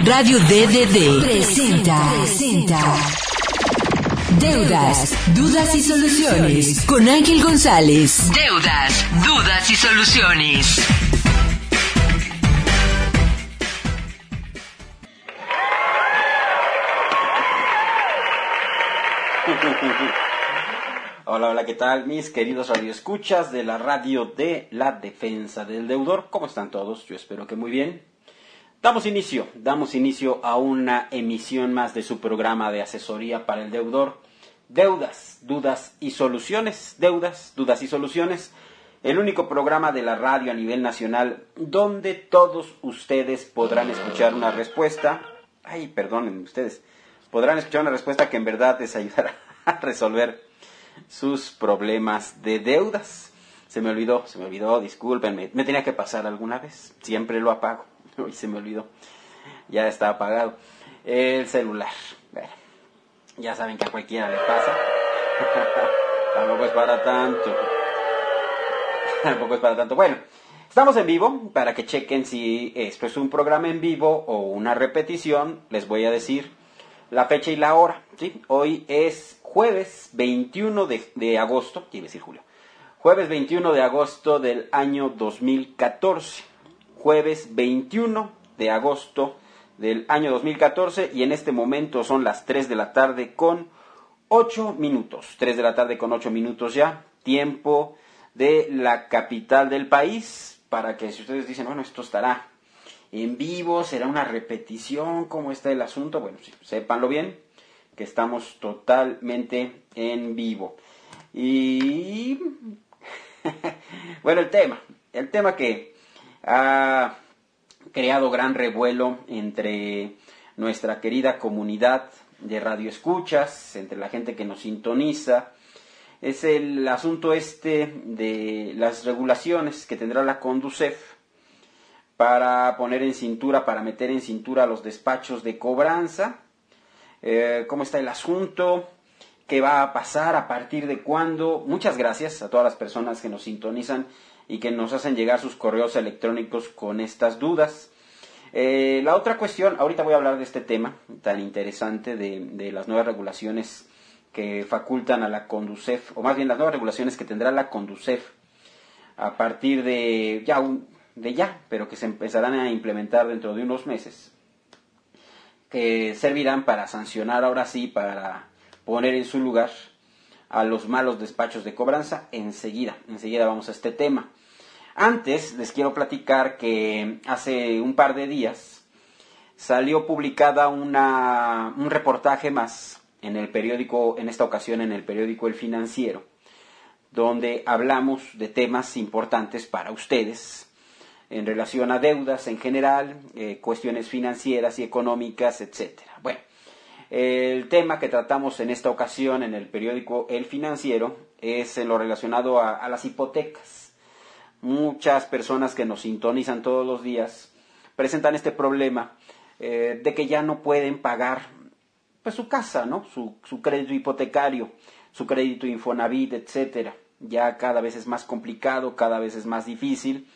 Radio DDD presenta Deudas, Dudas y Soluciones con Ángel González. Deudas, Dudas y Soluciones. Hola, hola, ¿qué tal mis queridos radioescuchas de la radio de la defensa del deudor? ¿Cómo están todos? Yo espero que muy bien. Damos inicio a una emisión más de su programa de asesoría para el deudor. Deudas, Dudas y Soluciones. Deudas, Dudas y Soluciones. El único programa de la radio a nivel nacional donde todos ustedes podrán escuchar una respuesta. Perdonen ustedes. Podrán escuchar una respuesta que en verdad les ayudará a resolver sus problemas de deudas. Se me olvidó, discúlpenme. Me tenía que pasar alguna vez. Siempre lo apago. Hoy se me olvidó. Ya está apagado. El celular. Bueno, ya saben que a cualquiera le pasa. Tampoco es para tanto. Bueno, estamos en vivo. Para que chequen si esto es un programa en vivo o una repetición, les voy a decir la fecha y la hora. ¿Sí? Hoy es jueves 21 de agosto. Quiero decir julio. Jueves 21 de agosto del año 2014. Jueves 21 de agosto del año 2014 y en este momento son las 3 de la tarde con 8 minutos. 3 de la tarde con 8 minutos ya, tiempo de la capital del país, para que si ustedes dicen, bueno, esto estará en vivo, será una repetición, ¿cómo está el asunto? Bueno, sí, sépanlo bien, que estamos totalmente en vivo. Y bueno, el tema que ha creado gran revuelo entre nuestra querida comunidad de radioescuchas, entre la gente que nos sintoniza, es el asunto de las regulaciones que tendrá la Conducef para meter en cintura a los despachos de cobranza. ¿Cómo está el asunto? ¿Qué va a pasar? ¿A partir de cuándo? Muchas gracias a todas las personas que nos sintonizan y que nos hacen llegar sus correos electrónicos con estas dudas. La otra cuestión, ahorita voy a hablar de este tema tan interesante de las nuevas regulaciones que facultan a la Conducef, o más bien las nuevas regulaciones que tendrá la Conducef a partir pero que se empezarán a implementar dentro de unos meses, que servirán para sancionar ahora sí, para poner en su lugar a los malos despachos de cobranza. Enseguida vamos a este tema. Antes les quiero platicar que hace un par de días salió publicada un reportaje más en el periódico, en esta ocasión en el periódico El Financiero, donde hablamos de temas importantes para ustedes en relación a deudas en general, cuestiones financieras y económicas, etcétera. Bueno, el tema que tratamos en esta ocasión en el periódico El Financiero es en lo relacionado a las hipotecas. Muchas personas que nos sintonizan todos los días presentan este problema de que ya no pueden pagar pues su casa, ¿no? Su crédito hipotecario, su crédito Infonavit, etcétera. Ya cada vez es más complicado, cada vez es más difícil.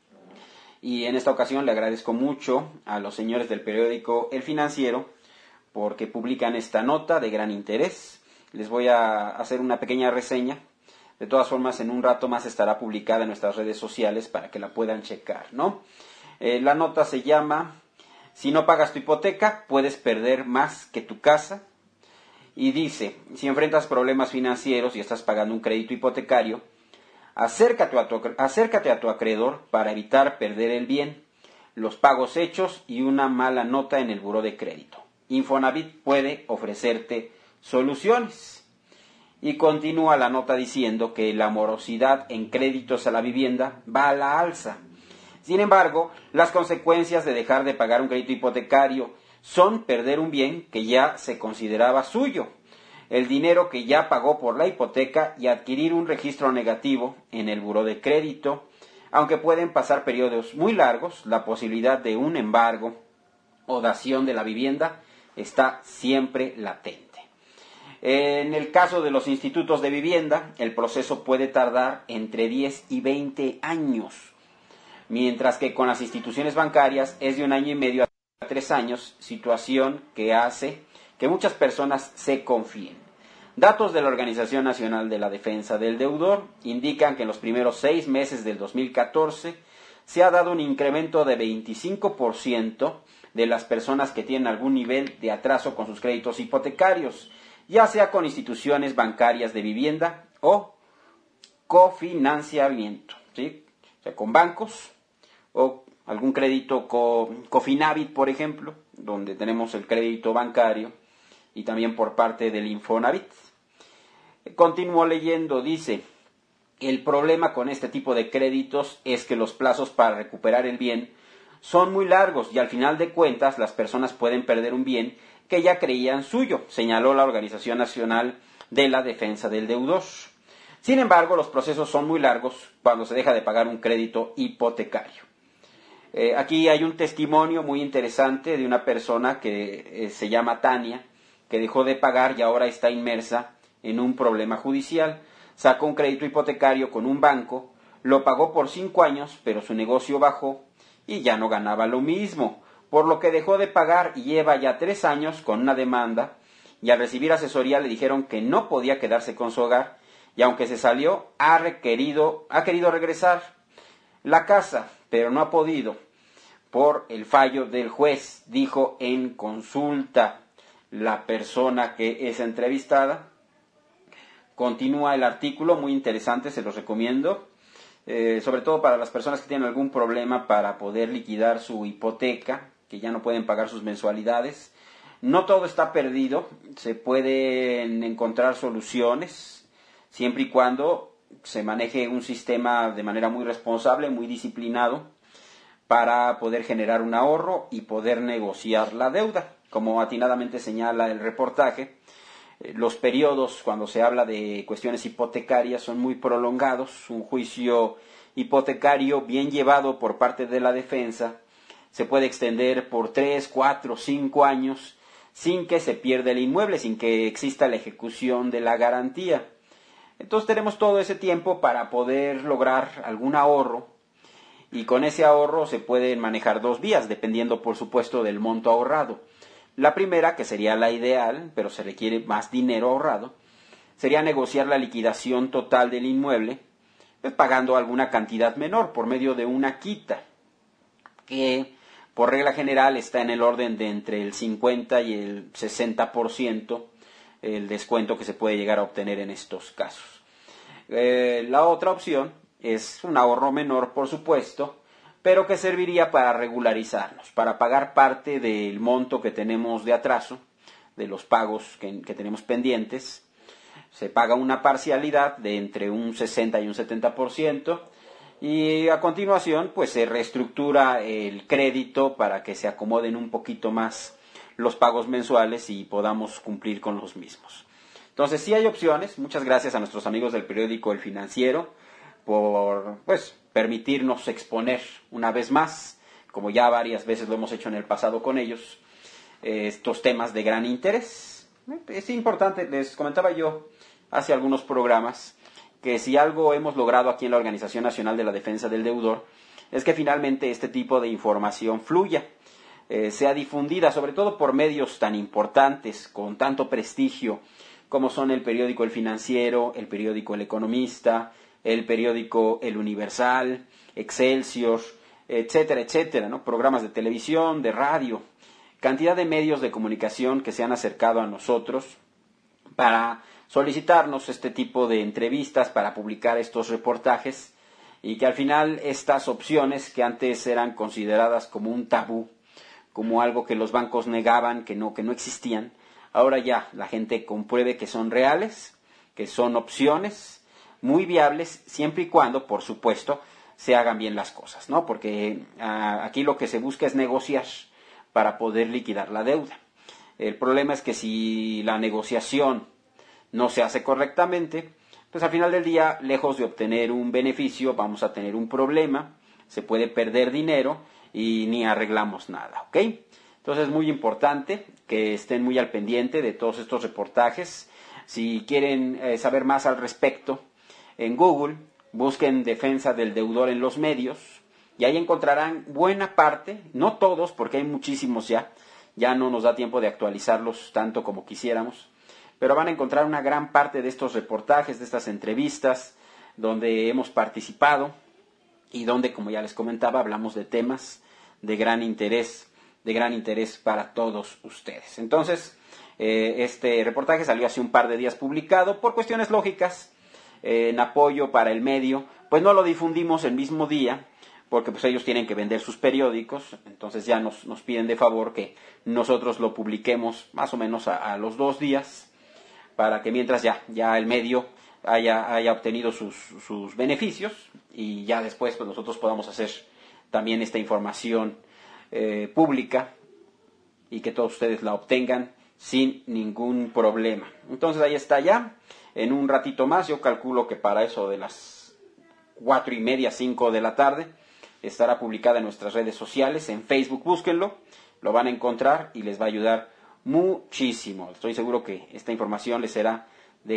Y en esta ocasión le agradezco mucho a los señores del periódico El Financiero porque publican esta nota de gran interés. Les voy a hacer una pequeña reseña. De todas formas, en un rato más estará publicada en nuestras redes sociales para que la puedan checar, ¿no? La nota se llama Si no pagas tu hipoteca, puedes perder más que tu casa. Y dice, si enfrentas problemas financieros y estás pagando un crédito hipotecario, acércate a tu acreedor para evitar perder el bien, los pagos hechos y una mala nota en el buró de crédito. Infonavit puede ofrecerte soluciones. Y continúa la nota diciendo que la morosidad en créditos a la vivienda va a la alza. Sin embargo, las consecuencias de dejar de pagar un crédito hipotecario son perder un bien que ya se consideraba suyo, el dinero que ya pagó por la hipoteca y adquirir un registro negativo en el buró de crédito. Aunque pueden pasar periodos muy largos, la posibilidad de un embargo o dación de la vivienda está siempre latente. En el caso de los institutos de vivienda, el proceso puede tardar entre 10 y 20 años, mientras que con las instituciones bancarias es de 1 año y medio 3 años, situación que hace que muchas personas se confíen. Datos de la Organización Nacional de la Defensa del Deudor indican que en los primeros 6 meses del 2014 se ha dado un incremento de 25% de las personas que tienen algún nivel de atraso con sus créditos hipotecarios, ya sea con instituciones bancarias de vivienda o cofinanciamiento, ¿sí? O sea, con bancos o algún crédito Cofinavit, por ejemplo, donde tenemos el crédito bancario, y también por parte del Infonavit. Continúo leyendo, dice: el problema con este tipo de créditos es que los plazos para recuperar el bien son muy largos y al final de cuentas las personas pueden perder un bien que ya creían suyo, señaló la Organización Nacional de la Defensa del Deudor. Sin embargo, los procesos son muy largos cuando se deja de pagar un crédito hipotecario. Aquí hay un testimonio muy interesante de una persona que se llama Tania, que dejó de pagar y ahora está inmersa en un problema judicial. Sacó un crédito hipotecario con un banco, lo pagó por 5 años, pero su negocio bajó y ya no ganaba lo mismo, por lo que dejó de pagar y lleva ya 3 años con una demanda, y al recibir asesoría le dijeron que no podía quedarse con su hogar, y aunque se salió, ha querido regresar la casa, pero no ha podido por el fallo del juez, dijo en consulta la persona que es entrevistada. Continúa el artículo, muy interesante, se los recomiendo, sobre todo para las personas que tienen algún problema para poder liquidar su hipoteca, que ya no pueden pagar sus mensualidades. No todo está perdido, se pueden encontrar soluciones, siempre y cuando se maneje un sistema de manera muy responsable, muy disciplinado, para poder generar un ahorro y poder negociar la deuda. Como atinadamente señala el reportaje, los periodos cuando se habla de cuestiones hipotecarias son muy prolongados. Un juicio hipotecario bien llevado por parte de la defensa se puede extender por 3, 4, 5 años sin que se pierda el inmueble, sin que exista la ejecución de la garantía. Entonces tenemos todo ese tiempo para poder lograr algún ahorro, y con ese ahorro se pueden manejar 2 vías, dependiendo por supuesto del monto ahorrado. La primera, que sería la ideal, pero se requiere más dinero ahorrado, sería negociar la liquidación total del inmueble, pues pagando alguna cantidad menor por medio de una quita, que por regla general está en el orden de entre el 50 y el 60% el descuento que se puede llegar a obtener en estos casos. La otra opción es un ahorro menor, por supuesto, pero que serviría para regularizarnos, para pagar parte del monto que tenemos de atraso, de los pagos que tenemos pendientes. Se paga una parcialidad de entre un 60 y un 70%, y a continuación pues se reestructura el crédito para que se acomoden un poquito más los pagos mensuales y podamos cumplir con los mismos. Entonces sí hay opciones. Muchas gracias a nuestros amigos del periódico El Financiero por permitirnos exponer una vez más, como ya varias veces lo hemos hecho en el pasado con ellos, estos temas de gran interés. Es importante, les comentaba yo hace algunos programas, que si algo hemos logrado aquí en la Organización Nacional de la Defensa del Deudor, es que finalmente este tipo de información fluya, sea difundida, sobre todo por medios tan importantes, con tanto prestigio, como son el periódico El Financiero, el periódico El Economista, el periódico El Universal, Excelsior, etcétera, etcétera, ¿no? Programas de televisión, de radio, cantidad de medios de comunicación que se han acercado a nosotros para solicitarnos este tipo de entrevistas, para publicar estos reportajes, y que al final estas opciones que antes eran consideradas como un tabú, como algo que los bancos negaban, que no existían, ahora ya la gente compruebe que son reales, que son opciones muy viables, siempre y cuando, por supuesto, se hagan bien las cosas, ¿no? Porque aquí lo que se busca es negociar para poder liquidar la deuda. El problema es que si la negociación no se hace correctamente, pues al final del día, lejos de obtener un beneficio, vamos a tener un problema, se puede perder dinero y ni arreglamos nada, ¿ok? Entonces es muy importante que estén muy al pendiente de todos estos reportajes. Si quieren saber más al respecto, en Google busquen Defensa del Deudor en los medios, y ahí encontrarán buena parte, no todos, porque hay muchísimos ya no nos da tiempo de actualizarlos tanto como quisiéramos, pero van a encontrar una gran parte de estos reportajes, de estas entrevistas, donde hemos participado y donde, como ya les comentaba, hablamos de temas de gran interés para todos ustedes. Entonces, este reportaje salió hace un par de días publicado. Por cuestiones lógicas, en apoyo para el medio, pues no lo difundimos el mismo día, porque pues ellos tienen que vender sus periódicos, entonces ya nos piden de favor que nosotros lo publiquemos más o menos a los 2 días, para que mientras ya el medio haya obtenido sus beneficios, y ya después pues nosotros podamos hacer también esta información pública, y que todos ustedes la obtengan sin ningún problema. Entonces ahí está ya, en un ratito más, yo calculo que para eso de las 4:30, 5 de la tarde, estará publicada en nuestras redes sociales. En Facebook búsquenlo, lo van a encontrar y les va a ayudar muchísimo. Estoy seguro que esta información les será de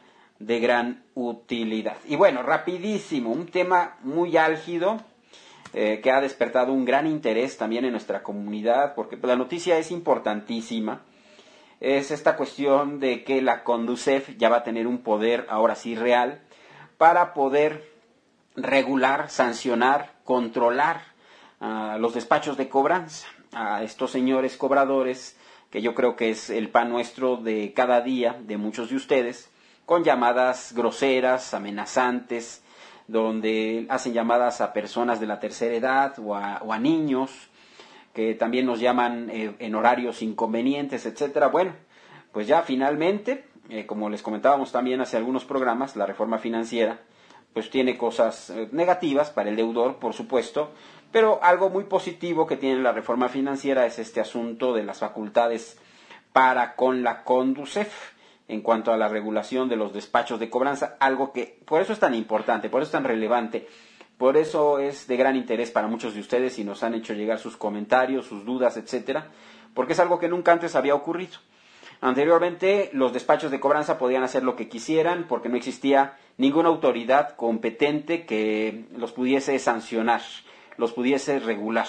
gran utilidad. Y bueno, rapidísimo, un tema muy álgido, que ha despertado un gran interés también en nuestra comunidad, porque la noticia es importantísima. Es esta cuestión de que la Conducef ya va a tener un poder, ahora sí real, para poder regular, sancionar, controlar los despachos de cobranza, a estos señores cobradores, que yo creo que es el pan nuestro de cada día de muchos de ustedes, con llamadas groseras, amenazantes, donde hacen llamadas a personas de la tercera edad o a niños, que también nos llaman en horarios inconvenientes, etcétera. Bueno, pues ya finalmente, como les comentábamos también hace algunos programas, la reforma financiera pues tiene cosas negativas para el deudor, por supuesto, pero algo muy positivo que tiene la reforma financiera es este asunto de las facultades para con la Conducef en cuanto a la regulación de los despachos de cobranza, algo que por eso es tan importante, por eso es tan relevante, por eso es de gran interés para muchos de ustedes y nos han hecho llegar sus comentarios, sus dudas, etcétera, porque es algo que nunca antes había ocurrido. Anteriormente, los despachos de cobranza podían hacer lo que quisieran porque no existía ninguna autoridad competente que los pudiese sancionar, los pudiese regular.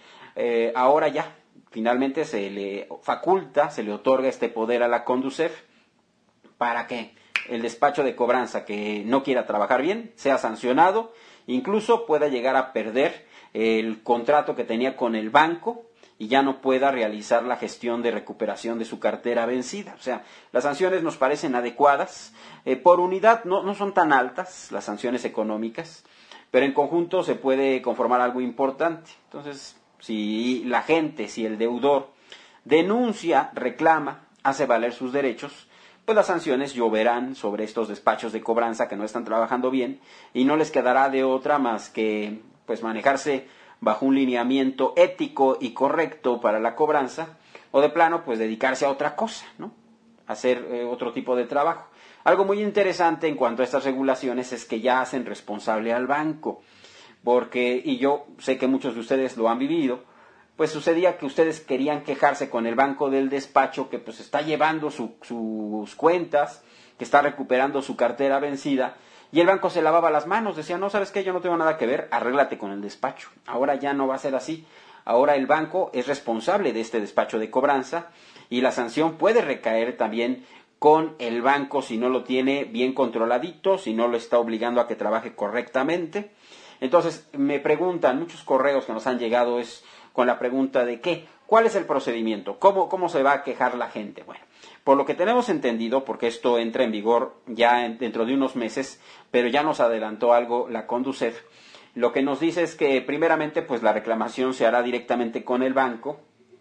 Ahora ya, finalmente se le faculta, se le otorga este poder a la Conducef para que el despacho de cobranza que no quiera trabajar bien sea sancionado, incluso pueda llegar a perder el contrato que tenía con el banco y ya no pueda realizar la gestión de recuperación de su cartera vencida. O sea, las sanciones nos parecen adecuadas. Por unidad no son tan altas las sanciones económicas, pero en conjunto se puede conformar algo importante. Entonces, si la gente, si el deudor denuncia, reclama, hace valer sus derechos, pues las sanciones lloverán sobre estos despachos de cobranza que no están trabajando bien y no les quedará de otra más que pues manejarse bajo un lineamiento ético y correcto para la cobranza, o de plano pues dedicarse a otra cosa, ¿no? Hacer otro tipo de trabajo. Algo muy interesante en cuanto a estas regulaciones es que ya hacen responsable al banco, porque, y yo sé que muchos de ustedes lo han vivido, pues sucedía que ustedes querían quejarse con el banco del despacho que pues está llevando sus cuentas, que está recuperando su cartera vencida, y el banco se lavaba las manos, decía, no, ¿sabes qué? Yo no tengo nada que ver, arréglate con el despacho. Ahora ya no va a ser así. Ahora el banco es responsable de este despacho de cobranza y la sanción puede recaer también con el banco si no lo tiene bien controladito, si no lo está obligando a que trabaje correctamente. Entonces me preguntan, muchos correos que nos han llegado es con la pregunta de ¿qué? ¿Cuál es el procedimiento? ¿Cómo se va a quejar la gente? Bueno, por lo que tenemos entendido, porque esto entra en vigor ya dentro de unos meses, pero ya nos adelantó algo la Conducef, lo que nos dice es que primeramente pues la reclamación se hará directamente con el banco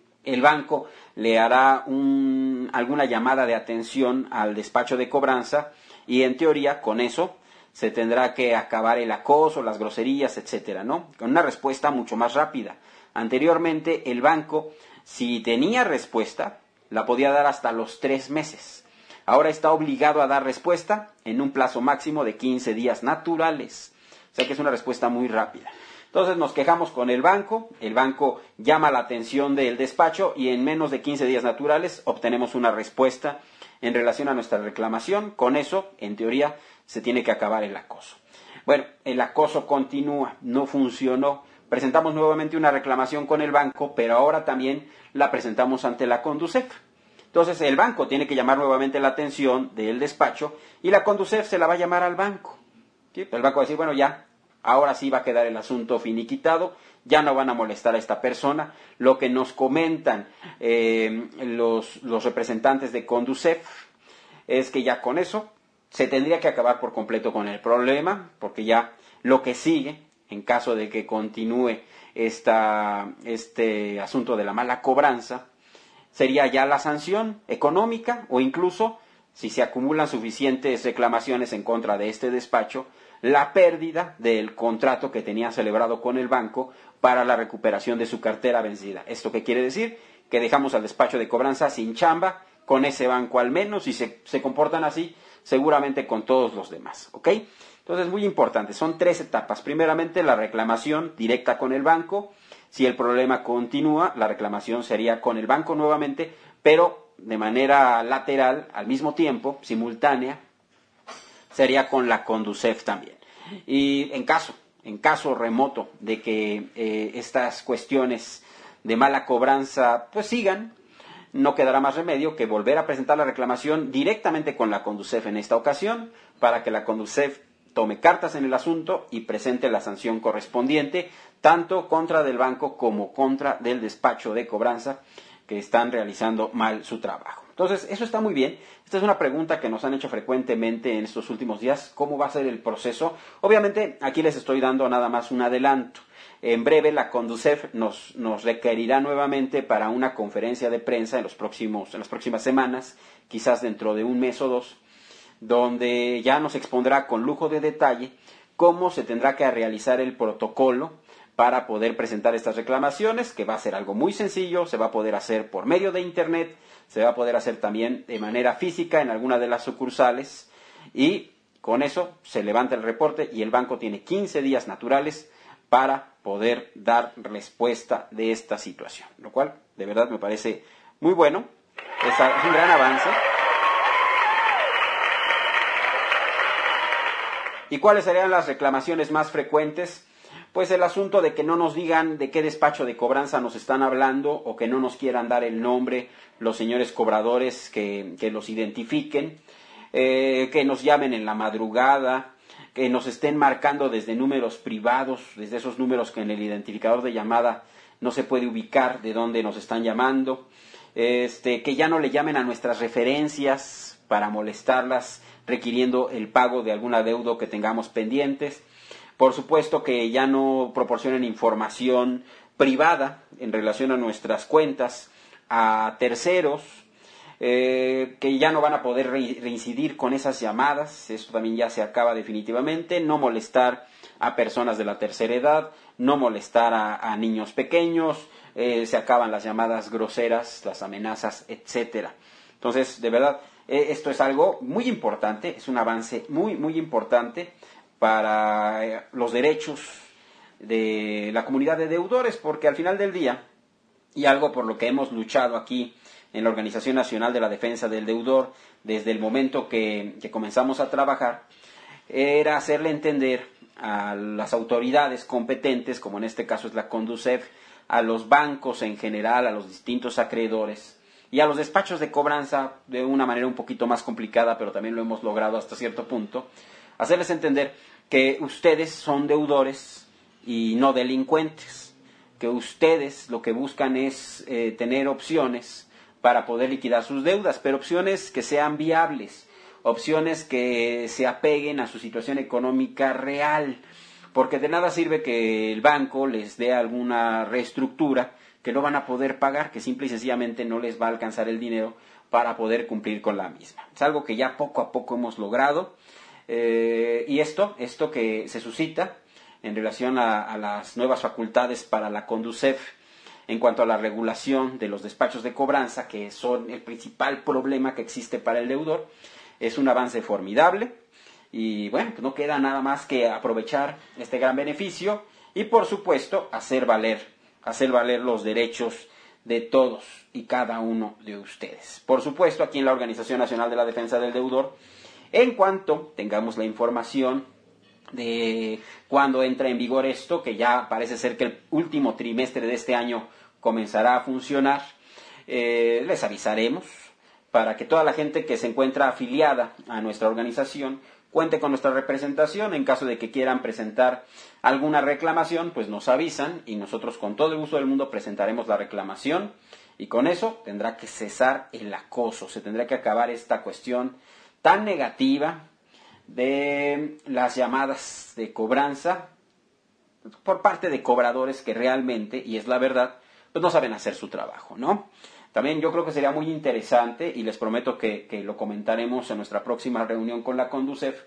le hará alguna llamada de atención al despacho de cobranza y en teoría con eso se tendrá que acabar el acoso, las groserías, etcétera, ¿no? Con una respuesta mucho más rápida. Anteriormente el banco, si tenía respuesta, la podía dar hasta los 3 meses. Ahora está obligado a dar respuesta en un plazo máximo de 15 días naturales. O sea que es una respuesta muy rápida. Entonces nos quejamos con el banco llama la atención del despacho y en menos de 15 días naturales obtenemos una respuesta en relación a nuestra reclamación. Con eso, en teoría, se tiene que acabar el acoso. Bueno, el acoso continúa, no funcionó. presentamos nuevamente una reclamación con el banco, pero ahora también la presentamos ante la Conducef. Entonces el banco tiene que llamar nuevamente la atención del despacho y la Conducef se la va a llamar al banco. ¿Sí? El banco va a decir, bueno, ya, ahora sí va a quedar el asunto finiquitado, ya no van a molestar a esta persona. Lo que nos comentan los representantes de Conducef es que ya con eso se tendría que acabar por completo con el problema, porque ya lo que sigue, en caso de que continúe este asunto de la mala cobranza, sería ya la sanción económica o incluso, si se acumulan suficientes reclamaciones en contra de este despacho, la pérdida del contrato que tenía celebrado con el banco para la recuperación de su cartera vencida. ¿Esto qué quiere decir? Que dejamos al despacho de cobranza sin chamba, con ese banco al menos, y se comportan así, seguramente con todos los demás, ¿ok? Entonces, muy importante, son 3 etapas. Primeramente, la reclamación directa con el banco. Si el problema continúa, la reclamación sería con el banco nuevamente, pero de manera lateral, al mismo tiempo, simultánea, sería con la Conducef también. Y en caso remoto de que estas cuestiones de mala cobranza pues sigan, no quedará más remedio que volver a presentar la reclamación directamente con la Conducef en esta ocasión, para que la Conducef tome cartas en el asunto y presente la sanción correspondiente, tanto contra del banco como contra del despacho de cobranza que están realizando mal su trabajo. Entonces, eso está muy bien. Esta es una pregunta que nos han hecho frecuentemente en estos últimos días. ¿Cómo va a ser el proceso? Obviamente, aquí les estoy dando nada más un adelanto. En breve, la Conducef nos requerirá nuevamente para una conferencia de prensa en las próximas semanas, quizás dentro de un mes o 2, donde ya nos expondrá con lujo de detalle cómo se tendrá que realizar el protocolo para poder presentar estas reclamaciones, que va a ser algo muy sencillo. Se va a poder hacer por medio de Internet, se va a poder hacer también de manera física en alguna de las sucursales, y con eso se levanta el reporte y el banco tiene 15 días naturales para poder dar respuesta de esta situación, lo cual de verdad me parece muy bueno, es un gran avance. ¿Y cuáles serían las reclamaciones más frecuentes? Pues el asunto de que no nos digan de qué despacho de cobranza nos están hablando, o que no nos quieran dar el nombre los señores cobradores que los identifiquen, que nos llamen en la madrugada, que nos estén marcando desde números privados, desde esos números que en el identificador de llamada no se puede ubicar de dónde nos están llamando, que ya no le llamen a nuestras referencias para molestarlas requiriendo el pago de algún adeudo que tengamos pendientes. Por supuesto que ya no proporcionen información privada en relación a nuestras cuentas a terceros, que ya no van a poder reincidir con esas llamadas. Eso también ya se acaba definitivamente. No molestar a personas de la tercera edad, no molestar a niños pequeños, se acaban las llamadas groseras, las amenazas, etcétera. Entonces, de verdad, esto es algo muy importante, es un avance muy, muy importante para los derechos de la comunidad de deudores, porque al final del día, y algo por lo que hemos luchado aquí en la Organización Nacional de la Defensa del Deudor desde el momento que comenzamos a trabajar, era hacerle entender a las autoridades competentes, como en este caso es la Conducef, a los bancos en general, a los distintos acreedores y a los despachos de cobranza de una manera un poquito más complicada, pero también lo hemos logrado hasta cierto punto, hacerles entender que ustedes son deudores y no delincuentes, que ustedes lo que buscan es tener opciones para poder liquidar sus deudas, pero opciones que sean viables, opciones que se apeguen a su situación económica real, porque de nada sirve que el banco les dé alguna reestructura que no van a poder pagar, que simple y sencillamente no les va a alcanzar el dinero para poder cumplir con la misma. Es algo que ya poco a poco hemos logrado, y esto que se suscita en relación a las nuevas facultades para la Conducef en cuanto a la regulación de los despachos de cobranza, que son el principal problema que existe para el deudor, es un avance formidable. Y bueno, pues no queda nada más que aprovechar este gran beneficio y, por supuesto, hacer valer los derechos de todos y cada uno de ustedes. Por supuesto, aquí en la Organización Nacional de la Defensa del Deudor, en cuanto tengamos la información de cuándo entra en vigor esto, que ya parece ser que el último trimestre de este año comenzará a funcionar. Les avisaremos para que toda la gente que se encuentra afiliada a nuestra organización cuente con nuestra representación. En caso de que quieran presentar alguna reclamación, pues nos avisan y nosotros con todo el gusto del mundo presentaremos la reclamación, y con eso tendrá que cesar el acoso, se tendrá que acabar esta cuestión tan negativa de las llamadas de cobranza por parte de cobradores que realmente, y es la verdad, pues no saben hacer su trabajo, ¿no? También yo creo que sería muy interesante, y les prometo que lo comentaremos en nuestra próxima reunión con la Conducef,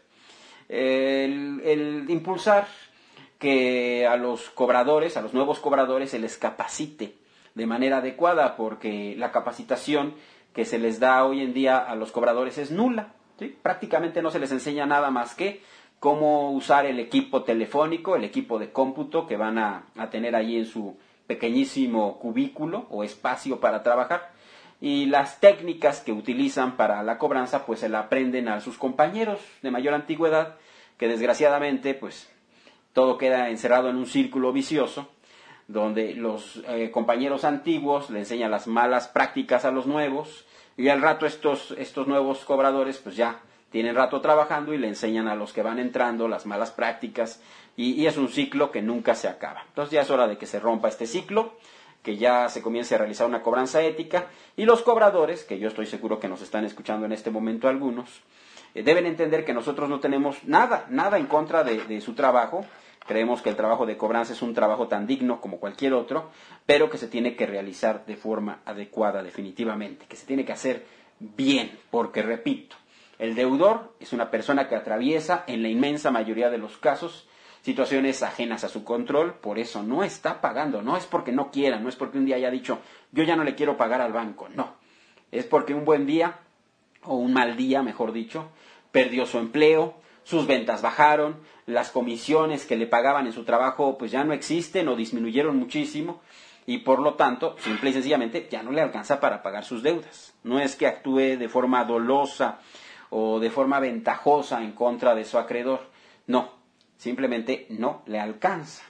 el impulsar que a los cobradores, a los nuevos cobradores, se les capacite de manera adecuada, porque la capacitación que se les da hoy en día a los cobradores es nula, ¿sí? Prácticamente no se les enseña nada más que cómo usar el equipo telefónico, el equipo de cómputo que van a tener ahí en su pequeñísimo cubículo o espacio para trabajar, y las técnicas que utilizan para la cobranza pues se la aprenden a sus compañeros de mayor antigüedad, que desgraciadamente pues todo queda encerrado en un círculo vicioso donde los compañeros antiguos le enseñan las malas prácticas a los nuevos, y al rato estos nuevos cobradores pues ya tienen rato trabajando y le enseñan a los que van entrando las malas prácticas, y es un ciclo que nunca se acaba. Entonces ya es hora de que se rompa este ciclo, que ya se comience a realizar una cobranza ética, y los cobradores, que yo estoy seguro que nos están escuchando en este momento algunos, deben entender que nosotros no tenemos nada en contra de su trabajo. Creemos que el trabajo de cobranza es un trabajo tan digno como cualquier otro, pero que se tiene que realizar de forma adecuada definitivamente, que se tiene que hacer bien, porque repito, el deudor es una persona que atraviesa en la inmensa mayoría de los casos situaciones ajenas a su control, por eso no está pagando, no es porque no quiera, no es porque un día haya dicho yo ya no le quiero pagar al banco, no, es porque un buen día, o un mal día mejor dicho, perdió su empleo, sus ventas bajaron, las comisiones que le pagaban en su trabajo pues ya no existen o disminuyeron muchísimo, y por lo tanto, simple y sencillamente, ya no le alcanza para pagar sus deudas. No es que actúe de forma dolosa o de forma ventajosa en contra de su acreedor, no, simplemente no le alcanza.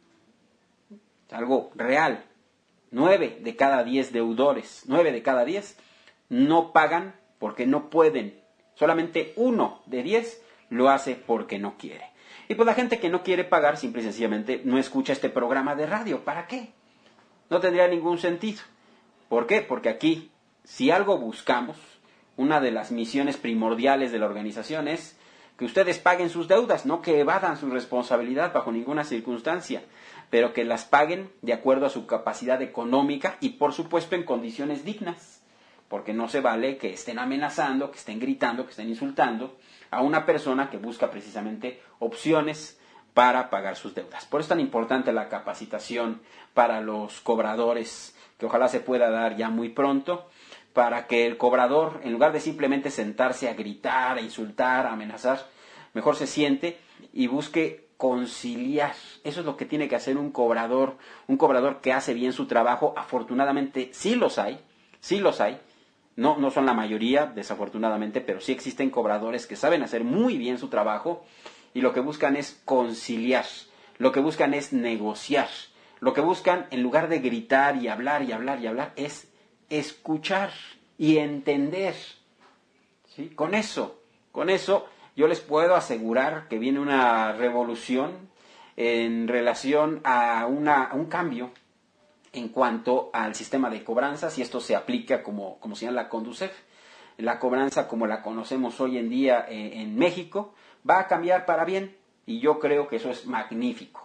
Es algo real. 9 de cada 10 deudores, 9 de cada 10 no pagan porque no pueden. Solamente 1 de 10 lo hace porque no quiere. Y pues la gente que no quiere pagar simple y sencillamente no escucha este programa de radio. ¿Para qué? No tendría ningún sentido. ¿Por qué? Porque aquí, si algo buscamos, una de las misiones primordiales de la organización es que ustedes paguen sus deudas, no que evadan su responsabilidad bajo ninguna circunstancia, pero que las paguen de acuerdo a su capacidad económica y por supuesto en condiciones dignas, porque no se vale que estén amenazando, que estén gritando, que estén insultando a una persona que busca precisamente opciones para pagar sus deudas. Por eso es tan importante la capacitación para los cobradores, que ojalá se pueda dar ya muy pronto, para que el cobrador, en lugar de simplemente sentarse a gritar, a insultar, a amenazar, mejor se siente y busque conciliar. Eso es lo que tiene que hacer un cobrador que hace bien su trabajo. Afortunadamente sí los hay. No son la mayoría, desafortunadamente, pero sí existen cobradores que saben hacer muy bien su trabajo y lo que buscan es conciliar, lo que buscan es negociar, lo que buscan, en lugar de gritar y hablar, es escuchar y entender. ¿Sí? Con eso yo les puedo asegurar que viene una revolución en relación a un cambio en cuanto al sistema de cobranzas, y esto se aplica como señala la Conducef. La cobranza como la conocemos hoy en día en México va a cambiar para bien, y yo creo que eso es magnífico.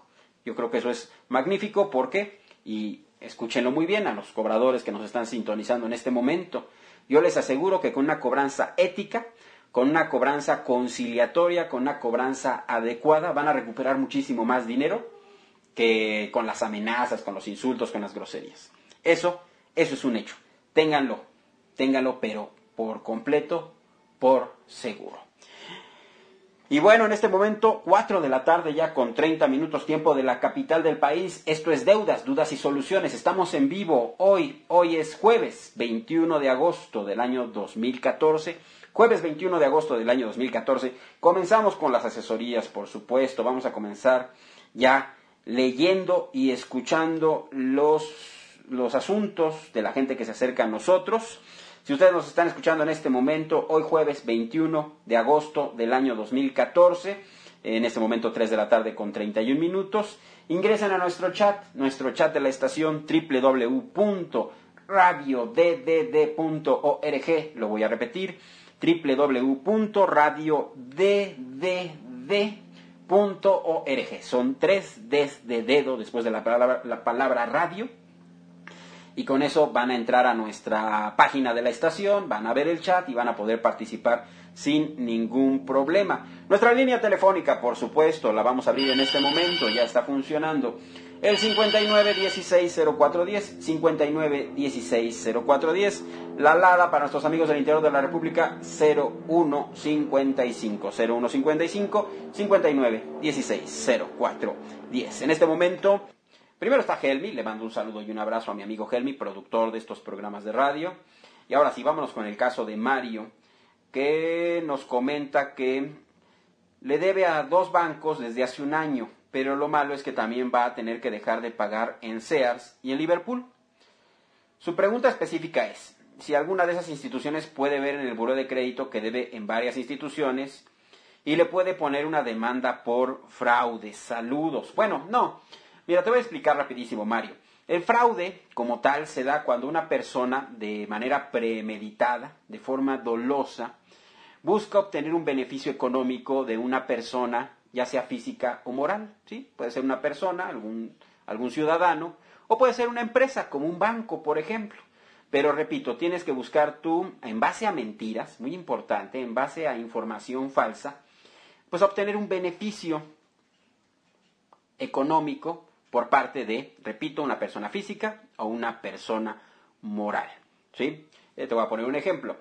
¿Por qué? Y escúchenlo muy bien a los cobradores que nos están sintonizando en este momento. Yo les aseguro que con una cobranza ética, con una cobranza conciliatoria, con una cobranza adecuada, van a recuperar muchísimo más dinero que con las amenazas, con los insultos, con las groserías. Eso es un hecho. Ténganlo, pero por completo, por seguro. Y bueno, en este momento, 4 de la tarde ya con 30 minutos tiempo de la capital del país. Esto es Deudas, Dudas y Soluciones. Estamos en vivo hoy es jueves 21 de agosto del año 2014. Jueves 21 de agosto del año 2014. Comenzamos con las asesorías, por supuesto. Vamos a comenzar ya leyendo y escuchando los asuntos de la gente que se acerca a nosotros. Si ustedes nos están escuchando en este momento, hoy jueves 21 de agosto del año 2014, en este momento 3 de la tarde con 31 minutos, ingresen a nuestro chat de la estación www.radiodddd.org, lo voy a repetir, www.radiodddd.org, son 3 Ds de dedo después de la palabra radio. Y con eso van a entrar a nuestra página de la estación, van a ver el chat y van a poder participar sin ningún problema. Nuestra línea telefónica, por supuesto, la vamos a abrir en este momento, ya está funcionando. El 59160410, 59160410. La alada para nuestros amigos del interior de la República, 0155, 0155, 59160410. En este momento... primero está Helmi, le mando un saludo y un abrazo a mi amigo Helmi, productor de estos programas de radio. Y ahora sí, vámonos con el caso de Mario, que nos comenta que le debe a 2 bancos desde hace un año, pero lo malo es que también va a tener que dejar de pagar en Sears y en Liverpool. Su pregunta específica es, si alguna de esas instituciones puede ver en el buró de crédito que debe en varias instituciones y le puede poner una demanda por fraude. Saludos. Bueno, no. Mira, te voy a explicar rapidísimo, Mario. El fraude, como tal, se da cuando una persona, de manera premeditada, de forma dolosa, busca obtener un beneficio económico de una persona, ya sea física o moral, ¿sí? Puede ser una persona, algún ciudadano, o puede ser una empresa, como un banco, por ejemplo. Pero, repito, tienes que buscar tú, en base a mentiras, muy importante, en base a información falsa, pues obtener un beneficio económico por parte de, repito, una persona física o una persona moral, ¿sí? Te voy a poner un ejemplo.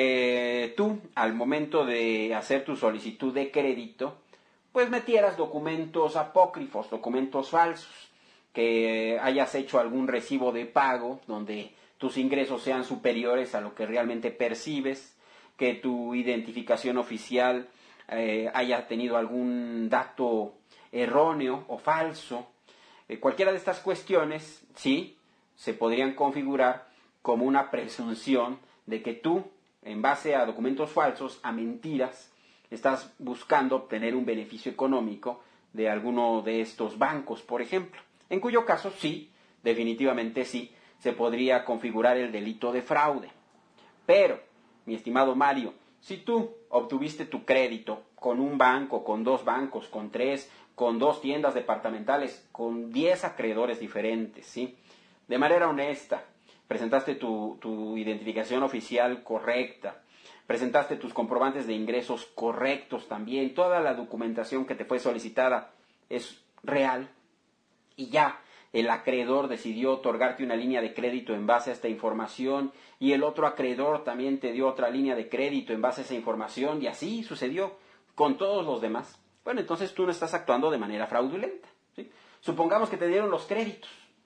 Que tú, al momento de hacer tu solicitud de crédito, pues metieras documentos apócrifos, documentos falsos, que hayas hecho algún recibo de pago donde tus ingresos sean superiores a lo que realmente percibes, que tu identificación oficial haya tenido algún dato erróneo o falso. Cualquiera de estas cuestiones, sí, se podrían configurar como una presunción de que tú, en base a documentos falsos, a mentiras, estás buscando obtener un beneficio económico de alguno de estos bancos, por ejemplo. En cuyo caso, sí, definitivamente sí, se podría configurar el delito de fraude. Pero, mi estimado Mario, si tú obtuviste tu crédito con un banco, con 2 bancos, con 3, con 2 tiendas departamentales, con 10 acreedores diferentes, ¿sí? De manera honesta, presentaste tu identificación oficial correcta, presentaste tus comprobantes de ingresos correctos también, toda la documentación que te fue solicitada es real y ya el acreedor decidió otorgarte una línea de crédito en base a esta información y el otro acreedor también te dio otra línea de crédito en base a esa información y así sucedió con todos los demás. Bueno, entonces tú no estás actuando de manera fraudulenta, ¿sí? Supongamos que te dieron los créditos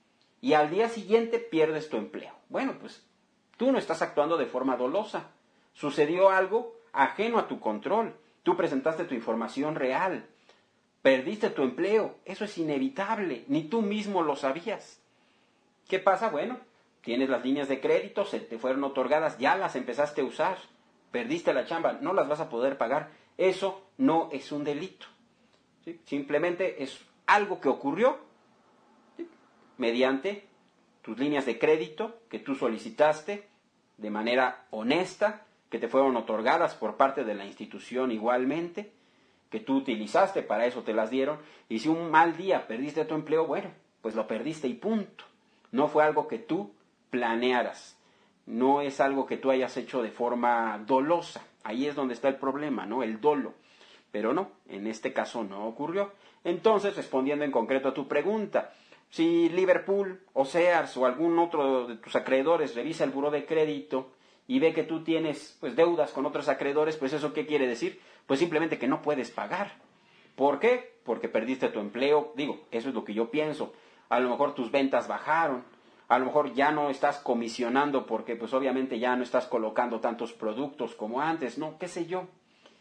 y al día siguiente pierdes tu empleo. Bueno, pues tú no estás actuando de forma dolosa. Sucedió algo ajeno a tu control. Tú presentaste tu información real. Perdiste tu empleo. Eso es inevitable. Ni tú mismo lo sabías. ¿Qué pasa? Bueno, tienes las líneas de crédito, se te fueron otorgadas, ya las empezaste a usar. Perdiste la chamba, no las vas a poder pagar. Eso no es un delito, ¿sí? Simplemente es algo que ocurrió, ¿sí? Mediante tus líneas de crédito que tú solicitaste de manera honesta, que te fueron otorgadas por parte de la institución igualmente, que tú utilizaste, para eso te las dieron, y si un mal día perdiste tu empleo, bueno, pues lo perdiste y punto. No fue algo que tú planearas, no es algo que tú hayas hecho de forma dolosa. Ahí es donde está el problema, ¿no? El dolo. Pero no, en este caso no ocurrió. Entonces, respondiendo en concreto a tu pregunta, si Liverpool o Sears o algún otro de tus acreedores revisa el buró de crédito y ve que tú tienes pues deudas con otros acreedores, pues ¿eso qué quiere decir? Pues simplemente que no puedes pagar. ¿Por qué? Porque perdiste tu empleo. Digo, eso es lo que yo pienso. A lo mejor tus ventas bajaron, a lo mejor ya no estás comisionando porque pues obviamente ya no estás colocando tantos productos como antes, ¿no? ¿Qué sé yo?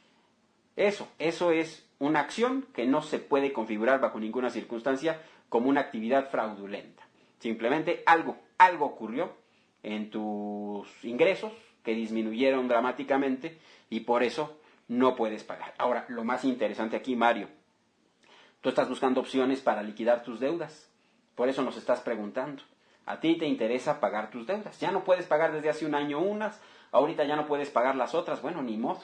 Eso es una acción que no se puede configurar bajo ninguna circunstancia como una actividad fraudulenta. Simplemente algo ocurrió en tus ingresos que disminuyeron dramáticamente y por eso no puedes pagar. Ahora, lo más interesante aquí, Mario, tú estás buscando opciones para liquidar tus deudas. Por eso nos estás preguntando. A ti te interesa pagar tus deudas. Ya no puedes pagar desde hace un año unas, ahorita ya no puedes pagar las otras. Bueno, ni modo.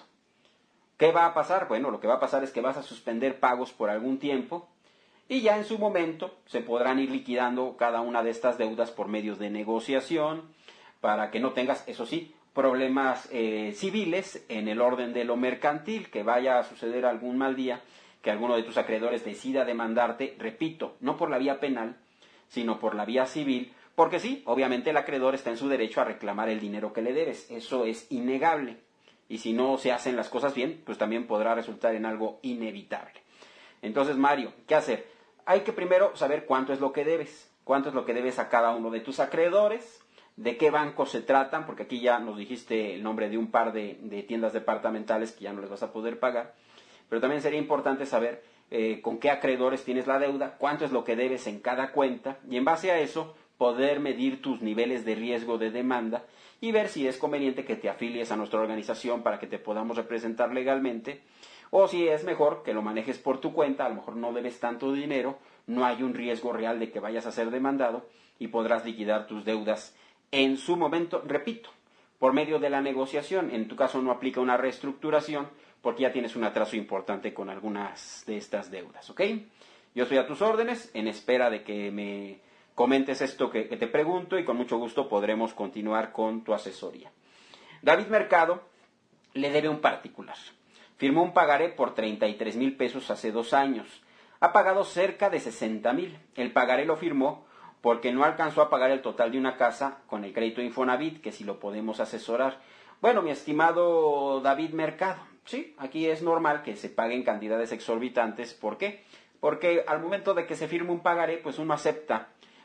¿Qué va a pasar? Bueno, lo que va a pasar es que vas a suspender pagos por algún tiempo y ya en su momento se podrán ir liquidando cada una de estas deudas por medio de negociación para que no tengas, eso sí, problemas civiles en el orden de lo mercantil, que vaya a suceder algún mal día, que alguno de tus acreedores decida demandarte, repito, no por la vía penal, sino por la vía civil, porque sí, obviamente el acreedor está en su derecho a reclamar el dinero que le debes, eso es innegable. Y si no se hacen las cosas bien, pues también podrá resultar en algo inevitable. Entonces, Mario, ¿qué hacer? Hay que primero saber cuánto es lo que debes. Cuánto es lo que debes a cada uno de tus acreedores, de qué bancos se tratan, porque aquí ya nos dijiste el nombre de un par de tiendas departamentales que ya no les vas a poder pagar. Pero también sería importante saber con qué acreedores tienes la deuda, cuánto es lo que debes en cada cuenta, y en base a eso poder medir tus niveles de riesgo de demanda y ver si es conveniente que te afilies a nuestra organización para que te podamos representar legalmente, o si es mejor que lo manejes por tu cuenta, a lo mejor no debes tanto dinero, no hay un riesgo real de que vayas a ser demandado y podrás liquidar tus deudas en su momento, repito, por medio de la negociación. En tu caso no aplica una reestructuración porque ya tienes un atraso importante con algunas de estas deudas, ¿ok? Yo estoy a tus órdenes en espera de que me comentes esto que te pregunto y con mucho gusto podremos continuar con tu asesoría. David Mercado le debe un particular. Firmó un pagaré por 33,000 pesos hace 2 años. Ha pagado cerca de 60,000. El pagaré lo firmó porque no alcanzó a pagar el total de una casa con el crédito Infonavit, que si lo podemos asesorar. Bueno, mi estimado David Mercado, sí, aquí es normal que se paguen cantidades exorbitantes. ¿Por qué? Porque al momento de que se firme un pagaré, pues uno acepta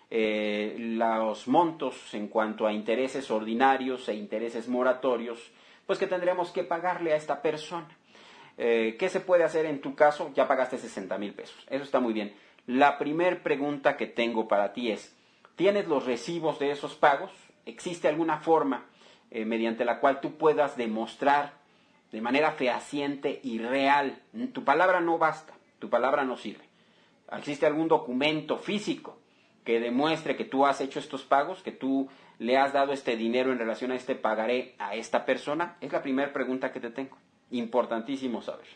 los montos en cuanto a intereses ordinarios e intereses moratorios, pues que tendremos que pagarle a esta persona. ¿Qué se puede hacer en tu caso? Ya pagaste 60,000 pesos, eso está muy bien. La primer pregunta que tengo para ti es, ¿tienes los recibos de esos pagos? ¿Existe alguna forma mediante la cual tú puedas demostrar de manera fehaciente y real? Tu palabra no basta, tu palabra no sirve. ¿Existe algún documento físico que demuestre que tú has hecho estos pagos, que tú le has dado este dinero en relación a este pagaré a esta persona? Es la primera pregunta que te tengo. Importantísimo saber.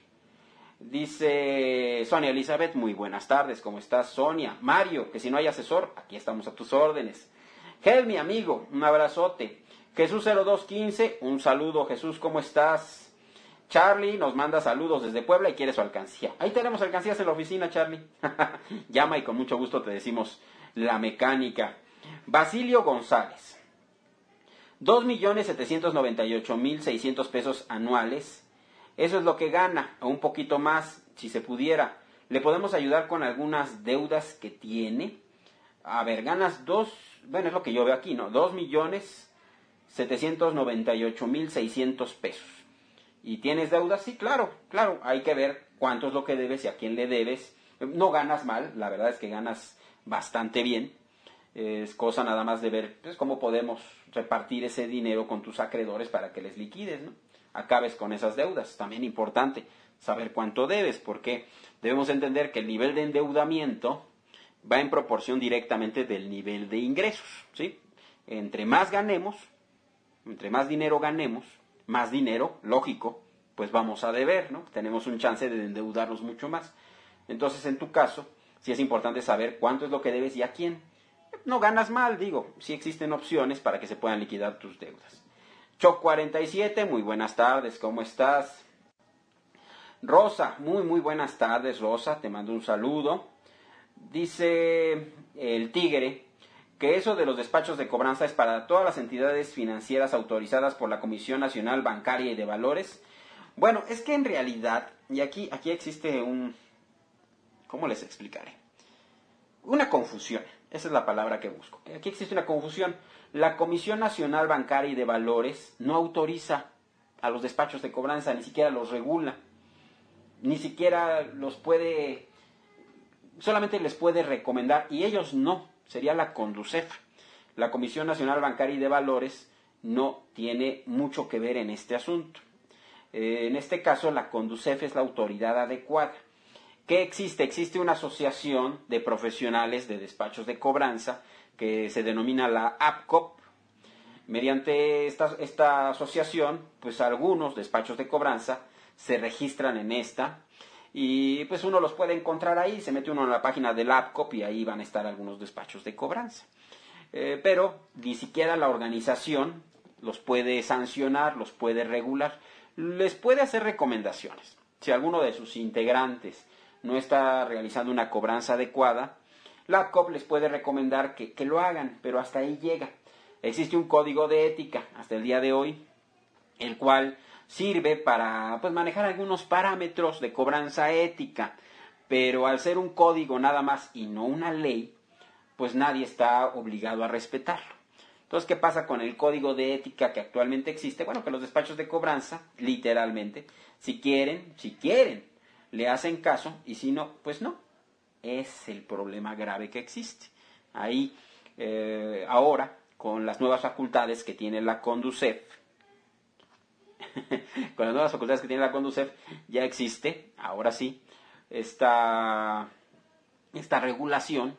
Dice Sonia Elizabeth, muy buenas tardes, ¿cómo estás, Sonia? Mario, que si no hay asesor, aquí estamos a tus órdenes. Gel, mi amigo, un abrazote. Jesús 0215, un saludo, Jesús, ¿cómo estás? Charlie nos manda saludos desde Puebla y quiere su alcancía. Ahí tenemos alcancías en la oficina, Charlie. Llama y con mucho gusto te decimos la mecánica. Basilio González, 2,798,600 pesos anuales. Eso es lo que gana, o un poquito más, si se pudiera. ¿Le podemos ayudar con algunas deudas que tiene? A ver, ganas bueno, es lo que yo veo aquí, ¿no? 2,798,600 pesos. ¿Y tienes deudas? Sí, claro, hay que ver cuánto es lo que debes y a quién le debes. No ganas mal, la verdad es que ganas bastante bien. Es cosa nada más de ver pues, cómo podemos repartir ese dinero con tus acreedores para que les liquides, ¿no? Acabes con esas deudas. También importante saber cuánto debes, porque debemos entender que el nivel de endeudamiento va en proporción directamente del nivel de ingresos, ¿sí? Entre más ganemos, entre más dinero ganemos, más dinero, lógico, pues vamos a deber, ¿no? Tenemos un chance de endeudarnos mucho más. Entonces, en tu caso, sí es importante saber cuánto es lo que debes y a quién. No ganas mal, digo, sí existen opciones para que se puedan liquidar tus deudas. Choc 47, muy buenas tardes, ¿cómo estás? Rosa, muy buenas tardes, Rosa, te mando un saludo. Dice el Tigre que eso de los despachos de cobranza es para todas las entidades financieras autorizadas por la Comisión Nacional Bancaria y de Valores. Bueno, es que en realidad, y aquí existe ¿cómo les explicaré? Una confusión, esa es la palabra que busco. Aquí existe una confusión. La Comisión Nacional Bancaria y de Valores no autoriza a los despachos de cobranza, ni siquiera los regula, ni siquiera los puede, solamente les puede recomendar, y ellos no, sería la CONDUCEF. La Comisión Nacional Bancaria y de Valores no tiene mucho que ver en este asunto. En este caso, la CONDUCEF es la autoridad adecuada. ¿Qué existe? Existe una asociación de profesionales de despachos de cobranza que se denomina la APCOP. Mediante esta asociación, pues algunos despachos de cobranza se registran en esta y pues uno los puede encontrar ahí, se mete uno en la página del APCOP y ahí van a estar algunos despachos de cobranza. Pero ni siquiera la organización los puede sancionar, los puede regular, les puede hacer recomendaciones. Si alguno de sus integrantes no está realizando una cobranza adecuada, la APCOP les puede recomendar que lo hagan, pero hasta ahí llega. Existe un código de ética hasta el día de hoy, el cual sirve para pues, manejar algunos parámetros de cobranza ética, pero al ser un código nada más y no una ley, pues nadie está obligado a respetarlo. Entonces, ¿qué pasa con el código de ética que actualmente existe? Bueno, que los despachos de cobranza, literalmente, si quieren, le hacen caso, y si no, pues no. Es el problema grave que existe. Ahí, ahora, con las nuevas facultades que tiene la CONDUCEF, ya existe, ahora sí, esta regulación,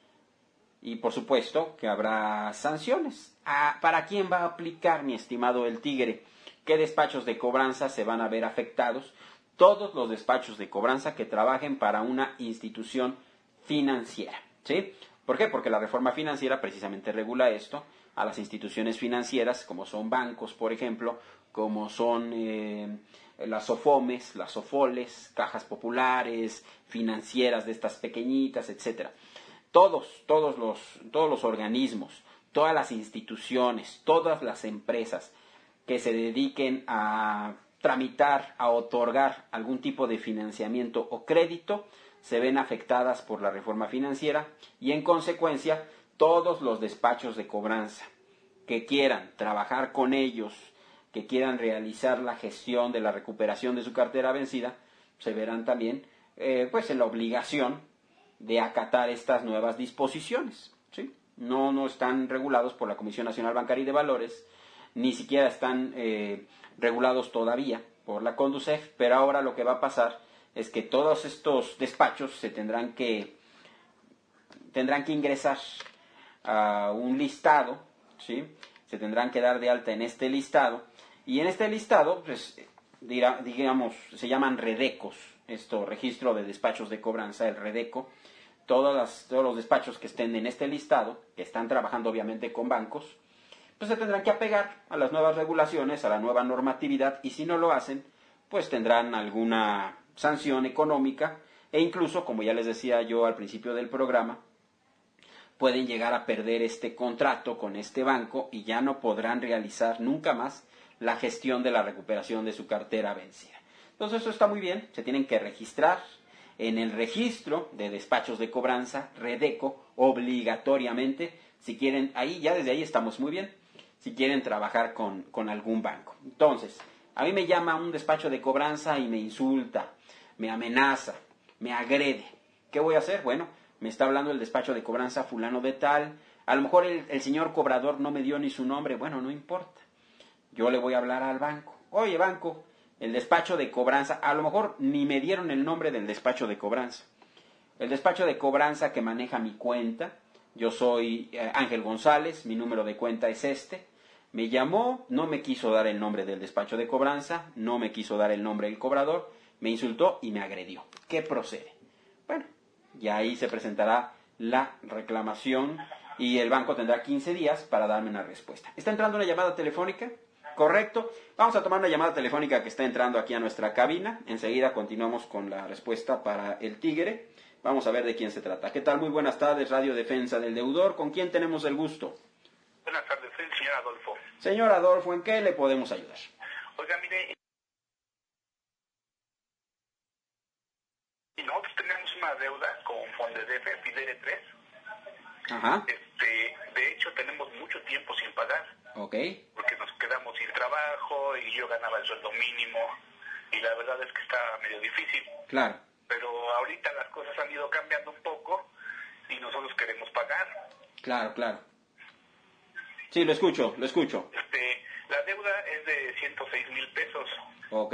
y por supuesto que habrá sanciones. ¿Para quién va a aplicar, mi estimado El Tigre? ¿Qué despachos de cobranza se van a ver afectados? Todos los despachos de cobranza que trabajen para una institución financiera, ¿sí? ¿Por qué? Porque la reforma financiera precisamente regula esto a las instituciones financieras, como son bancos, por ejemplo, como son las SOFOMES, las SOFOLES, cajas populares, financieras de estas pequeñitas, etcétera. Todos los organismos, todas las instituciones, todas las empresas que se dediquen a tramitar, a otorgar algún tipo de financiamiento o crédito, se ven afectadas por la reforma financiera y en consecuencia todos los despachos de cobranza que quieran trabajar con ellos, que quieran realizar la gestión de la recuperación de su cartera vencida, se verán también pues en la obligación de acatar estas nuevas disposiciones, ¿sí? No están regulados por la Comisión Nacional Bancaria y de Valores, ni siquiera están regulados todavía por la CONDUCEF, pero ahora lo que va a pasar es que todos estos despachos se tendrán que ingresar a un listado, ¿sí? Se tendrán que dar de alta en este listado, y en este listado, pues, digamos, se llaman redecos, registro de despachos de cobranza, el redeco. Todos los despachos que estén en este listado, que están trabajando obviamente con bancos, pues se tendrán que apegar a las nuevas regulaciones, a la nueva normatividad, y si no lo hacen, pues tendrán alguna sanción económica, e incluso, como ya les decía yo al principio del programa, pueden llegar a perder este contrato con este banco y ya no podrán realizar nunca más la gestión de la recuperación de su cartera vencida. Entonces eso está muy bien, se tienen que registrar en el registro de despachos de cobranza, Redeco, obligatoriamente, si quieren, desde ahí estamos muy bien, si quieren trabajar con algún banco. Entonces, a mí me llama un despacho de cobranza y me insulta, me amenaza, me agrede. ¿Qué voy a hacer? Bueno, me está hablando el despacho de cobranza fulano de tal, a lo mejor el señor cobrador no me dio ni su nombre, bueno, no importa. Yo le voy a hablar al banco. Oye, banco, el despacho de cobranza, a lo mejor ni me dieron el nombre del despacho de cobranza. El despacho de cobranza que maneja mi cuenta, yo soy Ángel González, mi número de cuenta es este. Me llamó, no me quiso dar el nombre del despacho de cobranza, no me quiso dar el nombre del cobrador, me insultó y me agredió. ¿Qué procede? Bueno, ya ahí se presentará la reclamación y el banco tendrá 15 días para darme una respuesta. ¿Está entrando una llamada telefónica? Correcto. Vamos a tomar una llamada telefónica que está entrando aquí a nuestra cabina. Enseguida continuamos con la respuesta para el Tigre. Vamos a ver de quién se trata. ¿Qué tal? Muy buenas tardes, Radio Defensa del Deudor. ¿Con quién tenemos el gusto? Buenas tardes, soy el señor Adolfo. Señor Adolfo, ¿en qué le podemos ayudar? Oiga, mire, nosotros tenemos una deuda con Fondedef, Fidele 3. Ajá. De hecho, tenemos mucho tiempo sin pagar. Ok. Porque nos quedamos sin trabajo y yo ganaba el sueldo mínimo. Y la verdad es que está medio difícil. Claro. Pero ahorita las cosas han ido cambiando un poco y nosotros queremos pagar. Claro, claro. Sí, lo escucho. La deuda es de 106,000 pesos. Ok.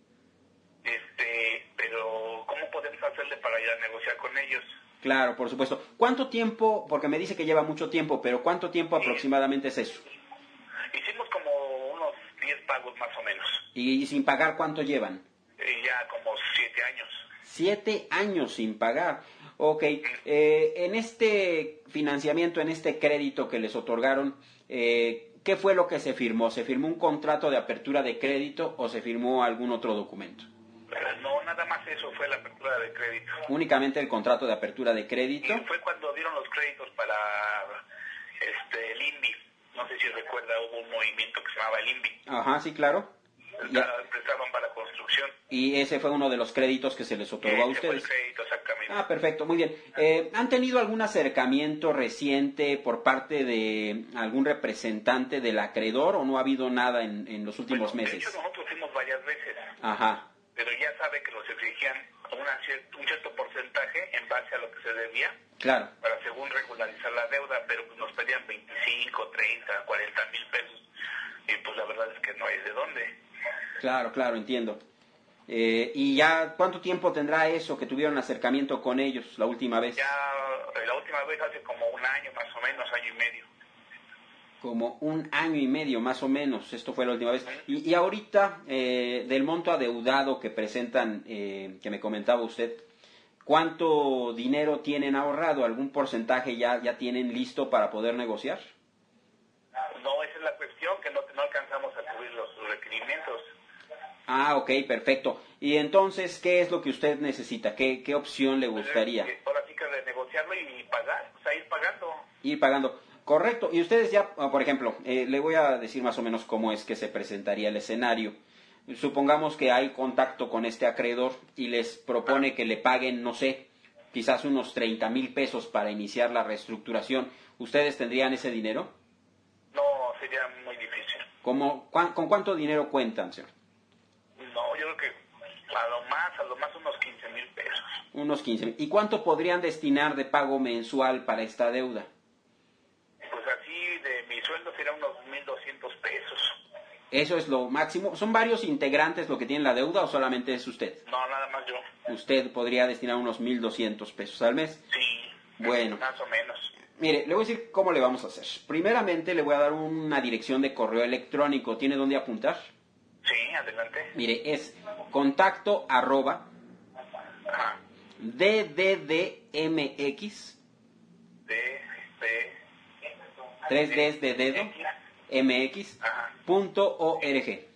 Pero ¿cómo podemos hacerle para ir a negociar con ellos? Claro, por supuesto. ¿Cuánto tiempo, porque me dice que lleva mucho tiempo, pero cuánto tiempo aproximadamente es eso? Hicimos como unos 10 pagos más o menos. ¿Y sin pagar cuánto llevan? Ya como 7 años. 7 años sin pagar. Ok. En este financiamiento, en este crédito que les otorgaron, ¿qué fue lo que se firmó? ¿Se firmó un contrato de apertura de crédito o se firmó algún otro documento? No, nada más eso fue la apertura de crédito. Únicamente el contrato de apertura de crédito. Y fue cuando dieron los créditos para el INVI. No sé si recuerda, hubo un movimiento que se llamaba el INVI. Ajá, sí, claro. Prestaban para construcción. Y ese fue uno de los créditos que se les otorgó a ustedes. Fue el crédito, exactamente. Ah, perfecto, muy bien. ¿Han tenido algún acercamiento reciente por parte de algún representante del acreedor o no ha habido nada en los últimos meses? De hecho, nosotros fuimos varias veces. Ajá. Pero ya sabe que nos exigían un cierto porcentaje en base a lo que se debía. Claro. Para según regularizar la deuda, pero pues nos pedían 25, 30, 40,000 pesos. Y pues la verdad es que no hay de dónde. Claro, entiendo. ¿Y ya cuánto tiempo tendrá eso que tuvieron acercamiento con ellos la última vez? Ya la última vez hace como un año más o menos, año y medio. Como un año y medio más o menos, esto fue la última vez. Y ahorita, del monto adeudado que presentan, que me comentaba usted, ¿cuánto dinero tienen ahorrado? ¿Algún porcentaje ya tienen listo para poder negociar? No, esa es la cuestión, que no alcanzamos a cubrir los requerimientos. Ah, ok, perfecto. Y entonces, ¿qué es lo que usted necesita? ¿Qué opción le gustaría? Ahora sí que de negociarlo y pagar, o sea, ir pagando. Ir pagando. Correcto. Y ustedes ya, por ejemplo, le voy a decir más o menos cómo es que se presentaría el escenario. Supongamos que hay contacto con este acreedor y les propone que le paguen, no sé, quizás unos 30,000 pesos para iniciar la reestructuración. ¿Ustedes tendrían ese dinero? No, sería muy difícil. ¿Con cuánto dinero cuentan, señor? No, yo creo que a lo más unos 15,000 pesos. Unos 15,000. ¿Y cuánto podrían destinar de pago mensual para esta deuda? Pues así, de mi sueldo sería unos 1,200 pesos. ¿Eso es lo máximo? ¿Son varios integrantes lo que tienen la deuda o solamente es usted? No, nada más yo. Usted podría destinar unos 1,200 pesos al mes. Sí. Bueno. Más o menos. Mire, le voy a decir cómo le vamos a hacer. Primeramente le voy a dar una dirección de correo electrónico. ¿Tiene dónde apuntar? Sí, adelante. Mire, es contacto @ Ajá. DDDMX 3 Ds de dedo mx.org.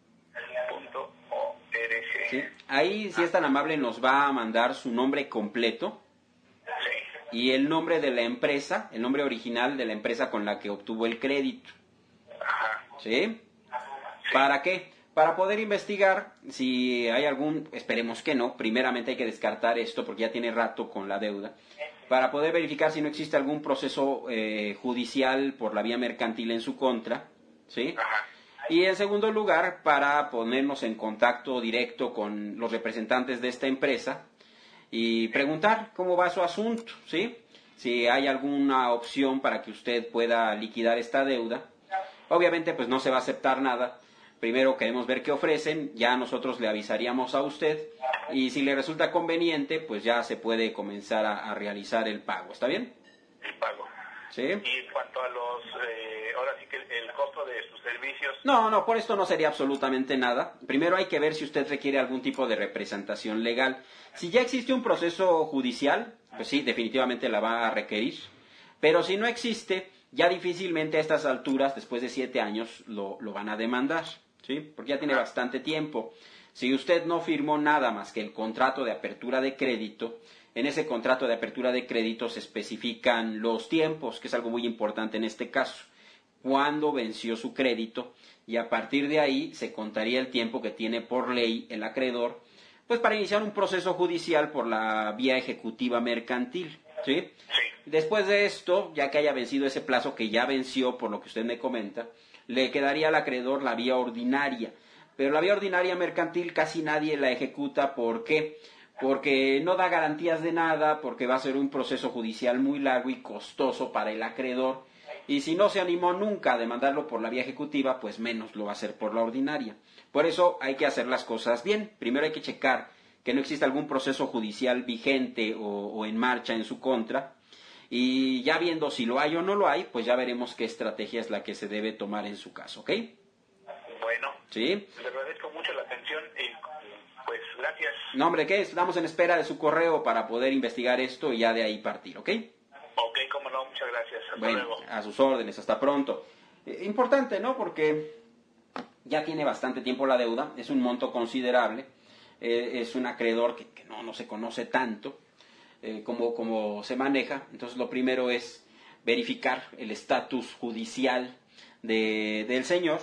¿Sí? Ahí, si es tan amable, nos va a mandar su nombre completo y el nombre de la empresa, el nombre original de la empresa con la que obtuvo el crédito. ¿Sí? ¿Para qué? Para poder investigar si hay esperemos que no, primeramente hay que descartar esto porque ya tiene rato con la deuda, para poder verificar si no existe algún proceso judicial por la vía mercantil en su contra, ¿sí? Y en segundo lugar, para ponernos en contacto directo con los representantes de esta empresa y preguntar cómo va su asunto, ¿sí? Si hay alguna opción para que usted pueda liquidar esta deuda. Obviamente, pues no se va a aceptar nada. Primero queremos ver qué ofrecen, ya nosotros le avisaríamos a usted y si le resulta conveniente, pues ya se puede comenzar a realizar el pago. ¿Está bien? El pago. ¿Sí? Y en cuanto a ahora sí que el costo de sus servicios... No, por esto no sería absolutamente nada. Primero hay que ver si usted requiere algún tipo de representación legal. Si ya existe un proceso judicial, pues sí, definitivamente la va a requerir. Pero si no existe, ya difícilmente a estas alturas, después de 7 años, lo van a demandar, ¿sí? Porque ya tiene bastante tiempo. Si usted no firmó nada más que el contrato de apertura de crédito, En ese contrato de apertura de crédito se especifican los tiempos, que es algo muy importante en este caso. Cuándo venció su crédito, y a partir de ahí se contaría el tiempo que tiene por ley el acreedor, pues para iniciar un proceso judicial por la vía ejecutiva mercantil, ¿sí? Después de esto, ya que haya vencido ese plazo que ya venció, por lo que usted me comenta, le quedaría al acreedor la vía ordinaria. Pero la vía ordinaria mercantil casi nadie la ejecuta. ¿Por qué? Porque no da garantías de nada, porque va a ser un proceso judicial muy largo y costoso para el acreedor. Y si no se animó nunca a demandarlo por la vía ejecutiva, pues menos lo va a hacer por la ordinaria. Por eso hay que hacer las cosas bien. Primero hay que checar que no exista algún proceso judicial vigente o en marcha en su contra. Y ya viendo si lo hay o no lo hay, pues ya veremos qué estrategia es la que se debe tomar en su caso, ¿ok? Bueno, ¿sí? Le agradezco mucho la atención y pues gracias. No, hombre, ¿qué? Estamos en espera de su correo para poder investigar esto y ya de ahí partir, ¿ok? Ok, cómo no, muchas gracias. Hasta bueno, luego. A sus órdenes, hasta pronto. Importante, ¿no? Porque ya tiene bastante tiempo la deuda, es un monto considerable, es un acreedor que no se conoce tanto como se maneja. Entonces lo primero es verificar el estatus judicial del señor.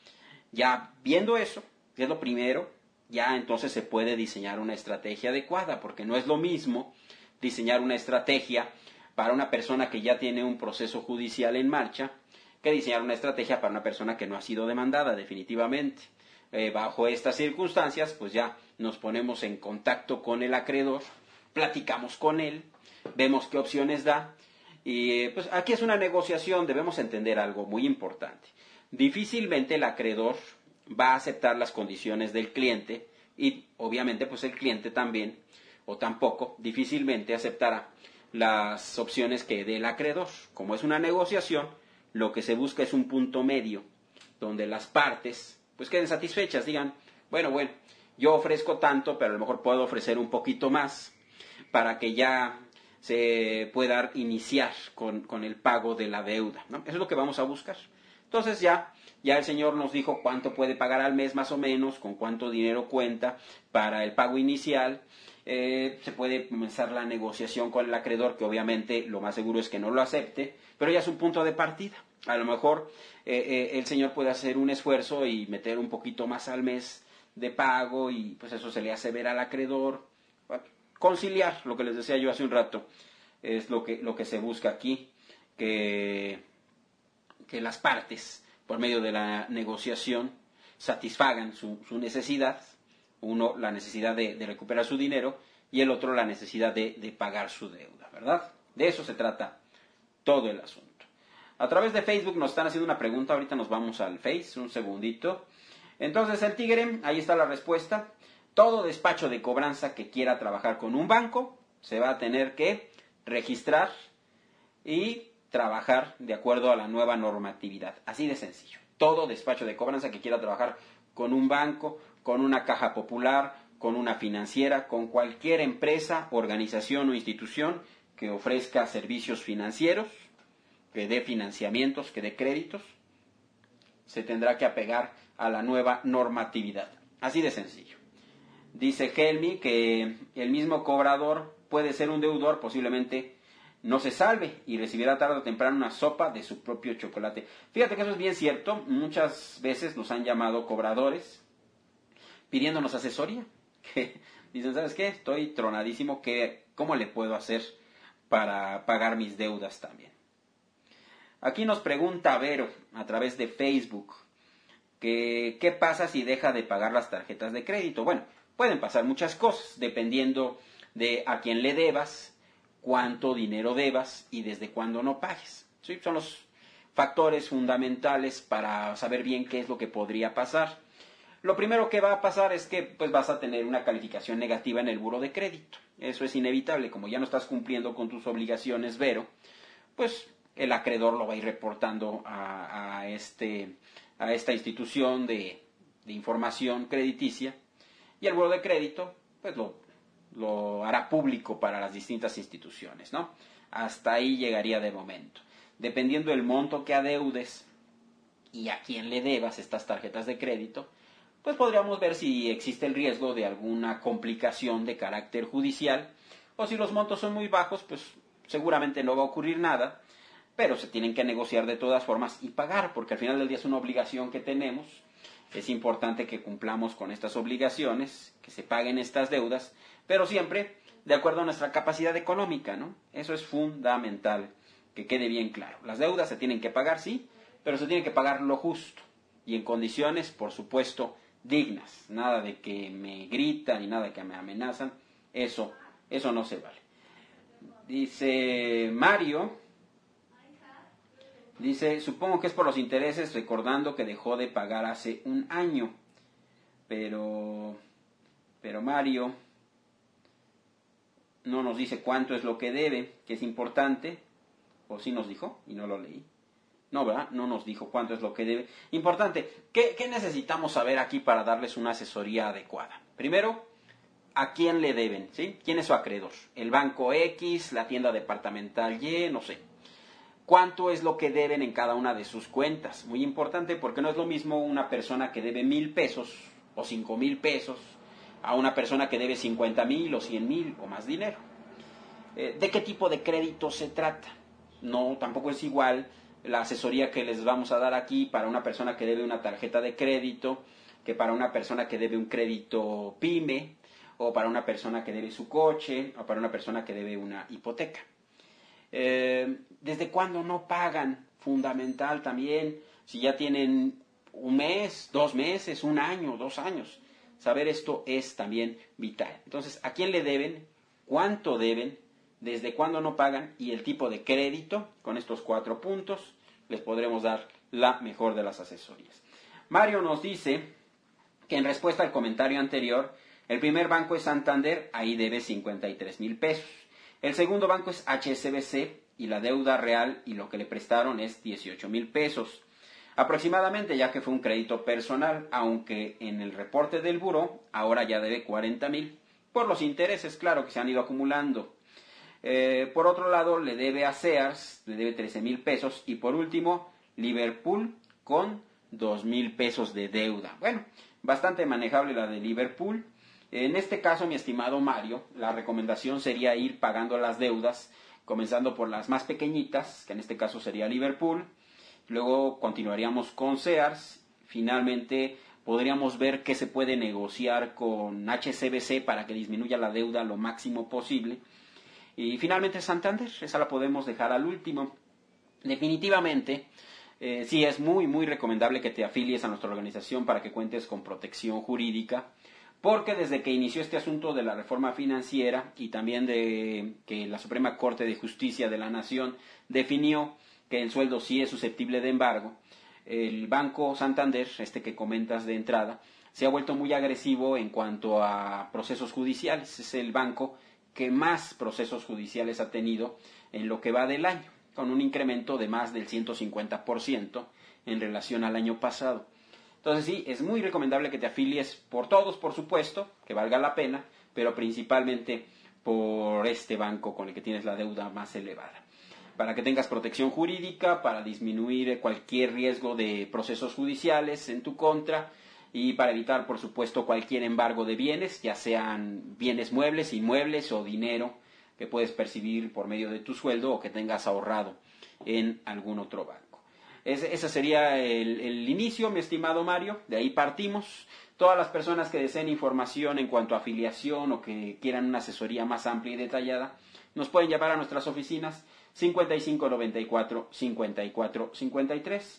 Ya viendo eso, que es lo primero, ya entonces se puede diseñar una estrategia adecuada, porque no es lo mismo diseñar una estrategia para una persona que ya tiene un proceso judicial en marcha, que diseñar una estrategia para una persona que no ha sido demandada definitivamente. Bajo estas circunstancias, pues ya nos ponemos en contacto con el acreedor, platicamos con él, vemos qué opciones da, y pues aquí es una negociación. Debemos entender algo muy importante. Difícilmente el acreedor va a aceptar las condiciones del cliente, y obviamente pues el cliente también, o tampoco, difícilmente aceptará las opciones que dé el acreedor. Como es una negociación, lo que se busca es un punto medio, donde las partes pues queden satisfechas, digan, bueno, yo ofrezco tanto, pero a lo mejor puedo ofrecer un poquito más, para que ya se pueda iniciar con el pago de la deuda, ¿no? Eso es lo que vamos a buscar. Entonces ya el señor nos dijo cuánto puede pagar al mes más o menos, con cuánto dinero cuenta para el pago inicial. Se puede comenzar la negociación con el acreedor, que obviamente lo más seguro es que no lo acepte, pero ya es un punto de partida. A lo mejor el señor puede hacer un esfuerzo y meter un poquito más al mes de pago, y pues eso se le hace ver al acreedor. Conciliar, lo que les decía yo hace un rato, es lo que se busca aquí, que las partes, por medio de la negociación, satisfagan su necesidad. Uno, la necesidad de recuperar su dinero, y el otro, la necesidad de pagar su deuda, ¿verdad? De eso se trata todo el asunto. A través de Facebook nos están haciendo una pregunta. Ahorita nos vamos al Face, un segundito. Entonces el tigre, ahí está la respuesta. Todo despacho de cobranza que quiera trabajar con un banco se va a tener que registrar y trabajar de acuerdo a la nueva normatividad. Así de sencillo. Todo despacho de cobranza que quiera trabajar con un banco, con una caja popular, con una financiera, con cualquier empresa, organización o institución que ofrezca servicios financieros, que dé financiamientos, que dé créditos, se tendrá que apegar a la nueva normatividad. Así de sencillo. Dice Helmi que el mismo cobrador puede ser un deudor, posiblemente no se salve y recibirá tarde o temprano una sopa de su propio chocolate. Fíjate que eso es bien cierto. Muchas veces nos han llamado cobradores pidiéndonos asesoría. Que dicen, ¿sabes qué? Estoy tronadísimo. ¿Cómo le puedo hacer para pagar mis deudas también? Aquí nos pregunta Vero a través de Facebook que qué pasa si deja de pagar las tarjetas de crédito. Bueno, pueden pasar muchas cosas dependiendo de a quién le debas, cuánto dinero debas y desde cuándo no pagues. ¿Sí? Son los factores fundamentales para saber bien qué es lo que podría pasar. Lo primero que va a pasar es que pues, vas a tener una calificación negativa en el buro de crédito. Eso es inevitable. Como ya no estás cumpliendo con tus obligaciones, Vero, pues el acreedor lo va a ir reportando a esta institución de información crediticia, y el buro de crédito pues lo hará público para las distintas instituciones, ¿no? Hasta ahí llegaría de momento. Dependiendo del monto que adeudes y a quién le debas estas tarjetas de crédito, pues podríamos ver si existe el riesgo de alguna complicación de carácter judicial, o si los montos son muy bajos, pues seguramente no va a ocurrir nada, pero se tienen que negociar de todas formas y pagar, porque al final del día es una obligación que tenemos. Es importante que cumplamos con estas obligaciones, que se paguen estas deudas, pero siempre de acuerdo a nuestra capacidad económica, ¿no? Eso es fundamental, que quede bien claro. Las deudas se tienen que pagar, sí, pero se tiene que pagar lo justo y en condiciones, por supuesto, dignas. Nada de que me gritan y nada de que me amenazan. Eso no se vale. Dice Mario, supongo que es por los intereses, recordando que dejó de pagar hace un año. Pero Mario no nos dice cuánto es lo que debe, que es importante. O sí nos dijo, y no lo leí. No, ¿verdad? No nos dijo cuánto es lo que debe. Importante, ¿qué necesitamos saber aquí para darles una asesoría adecuada? Primero, ¿a quién le deben? ¿Sí? ¿Quién es su acreedor? ¿El banco X, la tienda departamental Y? No sé. ¿Cuánto es lo que deben en cada una de sus cuentas? Muy importante, porque no es lo mismo una persona que debe 1,000 pesos o 5,000 pesos a una persona que debe 50,000 o 100,000 o más dinero. ¿De qué tipo de crédito se trata? No, tampoco es igual la asesoría que les vamos a dar aquí para una persona que debe una tarjeta de crédito que para una persona que debe un crédito PYME, o para una persona que debe su coche, o para una persona que debe una hipoteca. ¿Desde cuándo no pagan? Fundamental también, si ya tienen un mes, 2 meses, 1 año, 2 años. Saber esto es también vital. Entonces, ¿a quién le deben? ¿Cuánto deben? ¿Desde cuándo no pagan? Y el tipo de crédito. Con estos 4 puntos les podremos dar la mejor de las asesorías. Mario nos dice que en respuesta al comentario anterior, el primer banco es Santander, ahí debe 53,000 pesos. El segundo banco es HSBC y la deuda real y lo que le prestaron es 18,000 pesos. Aproximadamente, ya que fue un crédito personal, aunque en el reporte del buró ahora ya debe 40,000, por los intereses, claro, que se han ido acumulando. Por otro lado, le debe a Sears, le debe 13,000 pesos. Y por último, Liverpool con 2,000 pesos de deuda. Bueno, bastante manejable la de Liverpool. En este caso, mi estimado Mario, la recomendación sería ir pagando las deudas, comenzando por las más pequeñitas, que en este caso sería Liverpool. Luego continuaríamos con Sears. Finalmente, podríamos ver qué se puede negociar con HSBC para que disminuya la deuda lo máximo posible. Y finalmente Santander, esa la podemos dejar al último. Definitivamente, sí es muy, muy recomendable que te afilies a nuestra organización para que cuentes con protección jurídica, porque desde que inició este asunto de la reforma financiera y también de que la Suprema Corte de Justicia de la Nación definió que el sueldo sí es susceptible de embargo, el Banco Santander, este que comentas de entrada, se ha vuelto muy agresivo en cuanto a procesos judiciales. Es el banco que más procesos judiciales ha tenido en lo que va del año, con un incremento de más del 150% en relación al año pasado. Entonces sí, es muy recomendable que te afilies por todos, por supuesto, que valga la pena, pero principalmente por este banco con el que tienes la deuda más elevada. Para que tengas protección jurídica, para disminuir cualquier riesgo de procesos judiciales en tu contra, y para evitar, por supuesto, cualquier embargo de bienes, ya sean bienes muebles, inmuebles o dinero que puedes percibir por medio de tu sueldo o que tengas ahorrado en algún otro banco. Ese sería el inicio, mi estimado Mario. De ahí partimos. Todas las personas que deseen información en cuanto a afiliación o que quieran una asesoría más amplia y detallada, nos pueden llamar a nuestras oficinas 5594 54 53,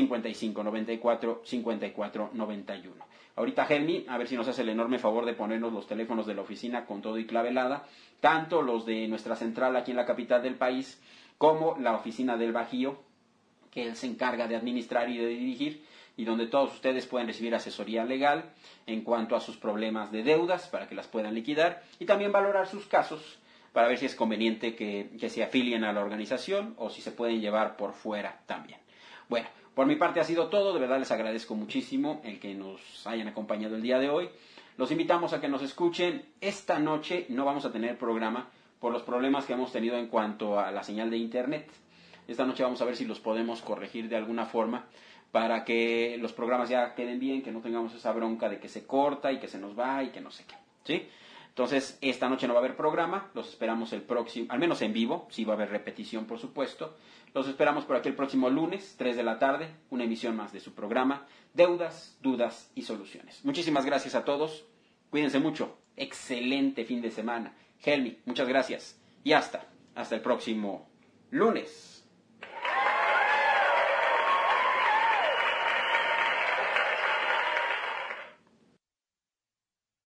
5594 54 91. Ahorita Helmi, a ver si nos hace el enorme favor de ponernos los teléfonos de la oficina con todo y clavelada, tanto los de nuestra central aquí en la capital del país, como la oficina del Bajío, que él se encarga de administrar y de dirigir, y donde todos ustedes pueden recibir asesoría legal en cuanto a sus problemas de deudas para que las puedan liquidar y también valorar sus casos para ver si es conveniente que se afilien a la organización o si se pueden llevar por fuera también. Bueno, por mi parte ha sido todo. De verdad les agradezco muchísimo el que nos hayan acompañado el día de hoy. Los invitamos a que nos escuchen. Esta noche no vamos a tener programa por los problemas que hemos tenido en cuanto a la señal de internet. Esta noche vamos a ver si los podemos corregir de alguna forma para que los programas ya queden bien, que no tengamos esa bronca de que se corta y que se nos va y que no sé qué, ¿sí? Entonces, esta noche no va a haber programa, los esperamos el próximo, al menos en vivo, sí va a haber repetición, por supuesto. Los esperamos por aquí el próximo lunes, 3 de la tarde, una emisión más de su programa, Deudas, Dudas y Soluciones. Muchísimas gracias a todos, cuídense mucho, excelente fin de semana. Helmi, muchas gracias y hasta el próximo lunes.